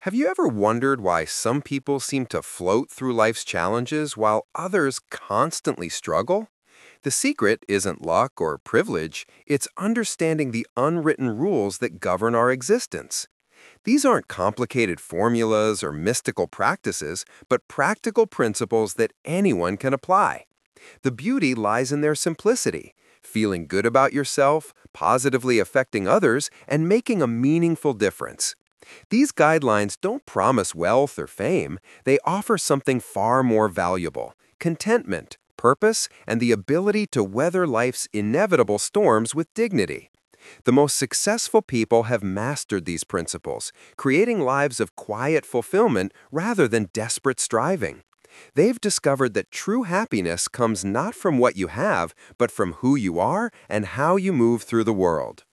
Have you ever wondered why some people seem to float through life's challenges while others constantly struggle? The secret isn't luck or privilege, it's understanding the unwritten rules that govern our existence. These aren't complicated formulas or mystical practices, but practical principles that anyone can apply. The beauty lies in their simplicity, feeling good about yourself, positively affecting others, and making a meaningful difference. These guidelines don't promise wealth or fame, they offer something far more valuable: contentment, purpose, and the ability to weather life's inevitable storms with dignity. The most successful people have mastered these principles, creating lives of quiet fulfillment rather than desperate striving. They've discovered that true happiness comes not from what you have, but from who you are and how you move through the world.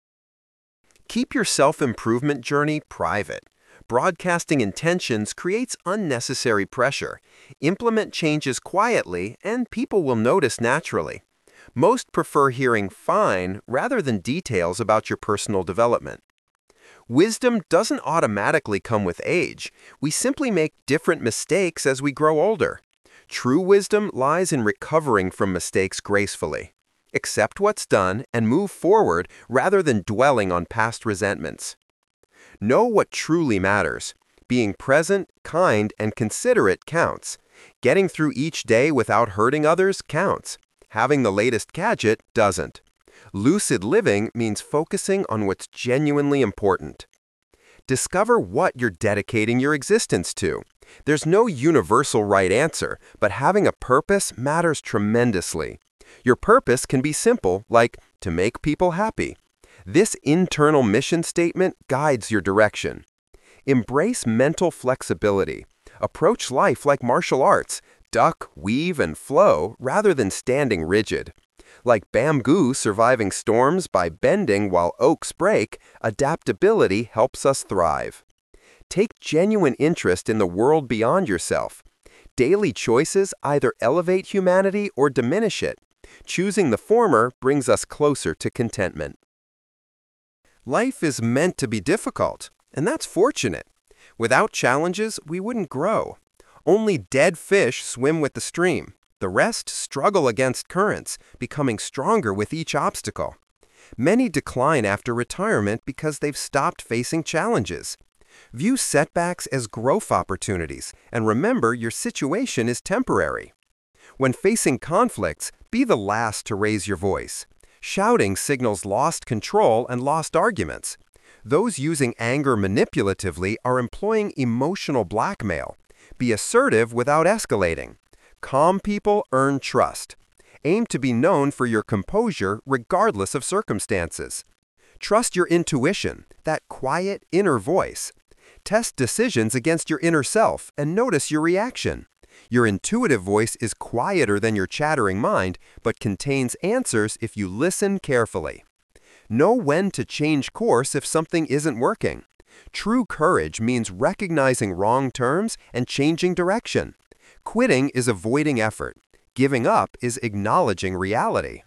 Keep your self-improvement journey private. Broadcasting intentions creates unnecessary pressure. Implement changes quietly, and people will notice naturally. Most prefer hearing "fine" rather than details about your personal development. Wisdom doesn't automatically come with age. We simply make different mistakes as we grow older. True wisdom lies in recovering from mistakes gracefully. Accept what's done and move forward rather than dwelling on past resentments. Know what truly matters. Being present, kind, and considerate counts. Getting through each day without hurting others counts. Having the latest gadget doesn't. Lucid living means focusing on what's genuinely important. Discover what you're dedicating your existence to. There's no universal right answer, but having a purpose matters tremendously. Your purpose can be simple, like to make people happy. This internal mission statement guides your direction. Embrace mental flexibility. Approach life like martial arts. Duck, weave, and flow rather than standing rigid. Like bamboo surviving storms by bending while oaks break, adaptability helps us thrive. Take genuine interest in the world beyond yourself. Daily choices either elevate humanity or diminish it. Choosing the former brings us closer to contentment. Life is meant to be difficult, and that's fortunate. Without challenges, we wouldn't grow. Only dead fish swim with the stream. The rest struggle against currents, becoming stronger with each obstacle. Many decline after retirement because they've stopped facing challenges. View setbacks as growth opportunities, and remember your situation is temporary. When facing conflicts, be the last to raise your voice. Shouting signals lost control and lost arguments. Those using anger manipulatively are employing emotional blackmail. Be assertive without escalating. Calm people earn trust. Aim to be known for your composure regardless of circumstances. Trust your intuition, that quiet inner voice. Test decisions against your inner self and notice your reaction. Your intuitive voice is quieter than your chattering mind, but contains answers if you listen carefully. Know when to change course if something isn't working. True courage means recognizing wrong turns and changing direction. Quitting is avoiding effort. Giving up is acknowledging reality.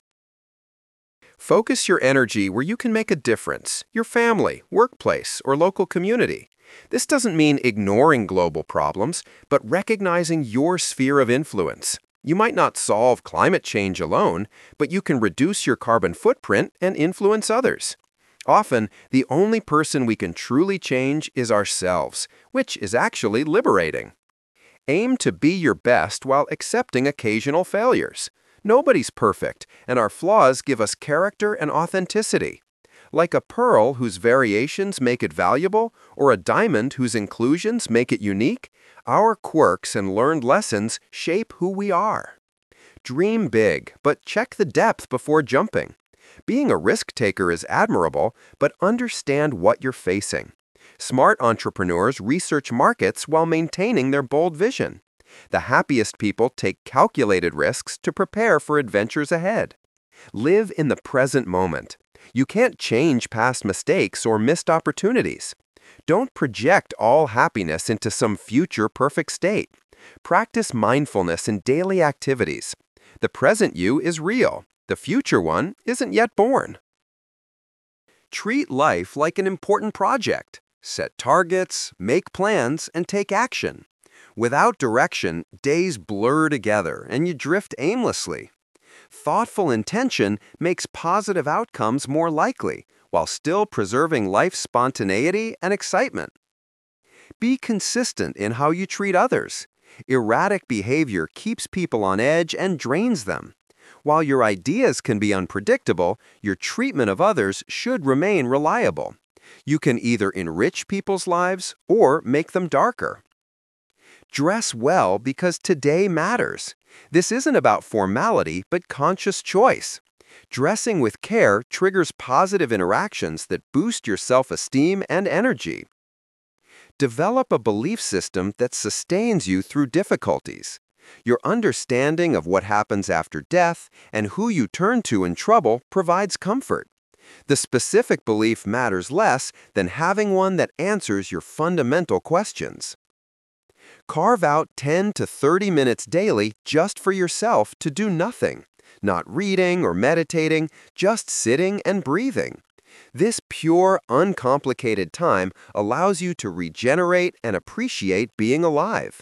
Focus your energy where you can make a difference: your family, workplace, or local community. This doesn't mean ignoring global problems, but recognizing your sphere of influence. You might not solve climate change alone, but you can reduce your carbon footprint and influence others. Often, the only person we can truly change is ourselves, which is actually liberating. Aim to be your best while accepting occasional failures. Nobody's perfect, and our flaws give us character and authenticity. Like a pearl whose variations make it valuable, or a diamond whose inclusions make it unique, our quirks and learned lessons shape who we are. Dream big, but check the depth before jumping. Being a risk taker is admirable, but understand what you're facing. Smart entrepreneurs research markets while maintaining their bold vision. The happiest people take calculated risks to prepare for adventures ahead. Live in the present moment. You can't change past mistakes or missed opportunities. Don't project all happiness into some future perfect state. Practice mindfulness in daily activities. The present you is real. The future one isn't yet born. Treat life like an important project. Set targets, make plans, and take action. Without direction, days blur together and you drift aimlessly. Thoughtful intention makes positive outcomes more likely, while still preserving life's spontaneity and excitement. Be consistent in how you treat others. Erratic behavior keeps people on edge and drains them. While your ideas can be unpredictable, your treatment of others should remain reliable. You can either enrich people's lives or make them darker. Dress well because today matters. This isn't about formality, but conscious choice. Dressing with care triggers positive interactions that boost your self-esteem and energy. Develop a belief system that sustains you through difficulties. Your understanding of what happens after death and who you turn to in trouble provides comfort. The specific belief matters less than having one that answers your fundamental questions. Carve out 10 to 30 minutes daily just for yourself to do nothing, not reading or meditating, just sitting and breathing. This pure, uncomplicated time allows you to regenerate and appreciate being alive.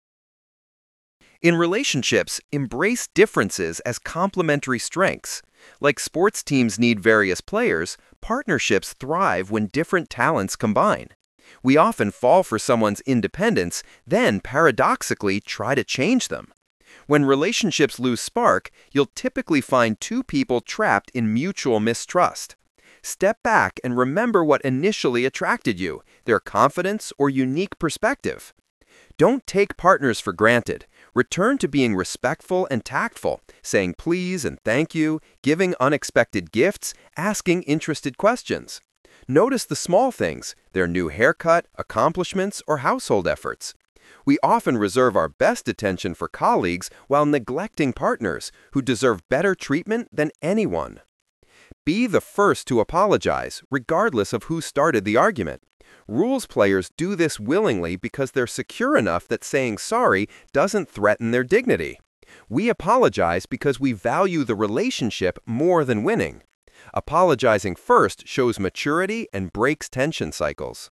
In relationships, embrace differences as complementary strengths. Like sports teams need various players, partnerships thrive when different talents combine. We often fall for someone's independence, then paradoxically try to change them. When relationships lose spark, you'll typically find two people trapped in mutual mistrust. Step back and remember what initially attracted you, their confidence or unique perspective. Don't take partners for granted. Return to being respectful and tactful, saying please and thank you, giving unexpected gifts, asking interested questions. Notice the small things, their new haircut, accomplishments, or household efforts. We often reserve our best attention for colleagues while neglecting partners who deserve better treatment than anyone. Be the first to apologize, regardless of who started the argument. Rules players do this willingly because they're secure enough that saying sorry doesn't threaten their dignity. We apologize because we value the relationship more than winning. Apologizing first shows maturity and breaks tension cycles.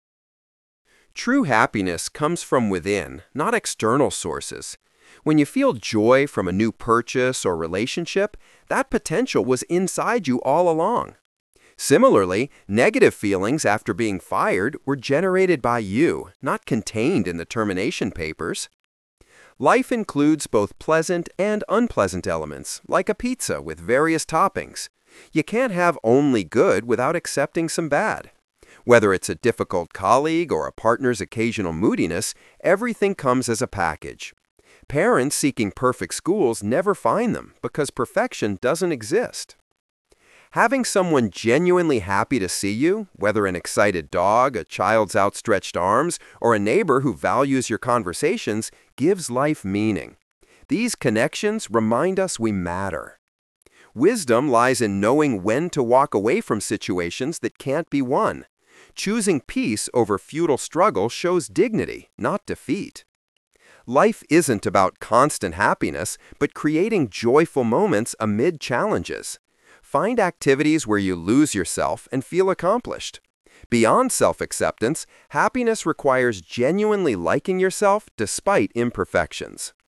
True happiness comes from within, not external sources. When you feel joy from a new purchase or relationship, that potential was inside you all along. Similarly, negative feelings after being fired were generated by you, not contained in the termination papers. Life includes both pleasant and unpleasant elements, like a pizza with various toppings. You can't have only good without accepting some bad. Whether it's a difficult colleague or a partner's occasional moodiness, everything comes as a package. Parents seeking perfect schools never find them because perfection doesn't exist. Having someone genuinely happy to see you, whether an excited dog, a child's outstretched arms, or a neighbor who values your conversations, gives life meaning. These connections remind us we matter. Wisdom lies in knowing when to walk away from situations that can't be won. Choosing peace over futile struggle shows dignity, not defeat. Life isn't about constant happiness, but creating joyful moments amid challenges. Find activities where you lose yourself and feel accomplished. Beyond self-acceptance, happiness requires genuinely liking yourself despite imperfections.